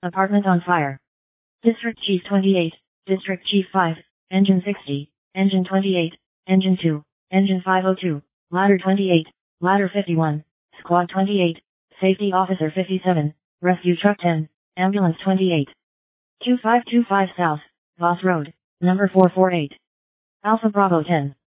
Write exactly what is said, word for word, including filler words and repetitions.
Apartment on fire. District Chief twenty-eight, District Chief five, Engine sixty, Engine twenty-eight, Engine two, Engine five oh two, Ladder twenty-eight, Ladder fifty-one, Squad twenty-eight, Safety Officer fifty-seven, Rescue Truck ten, Ambulance twenty-eight. two five two five South, Voss Road, number four four eight. Alpha Bravo ten.